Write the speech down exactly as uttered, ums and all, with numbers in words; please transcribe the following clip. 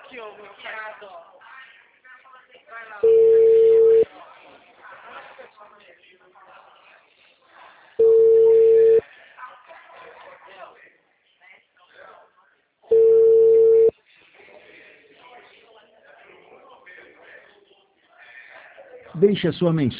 Diogo, tirado. Vai lá. Deixe a sua mensagem.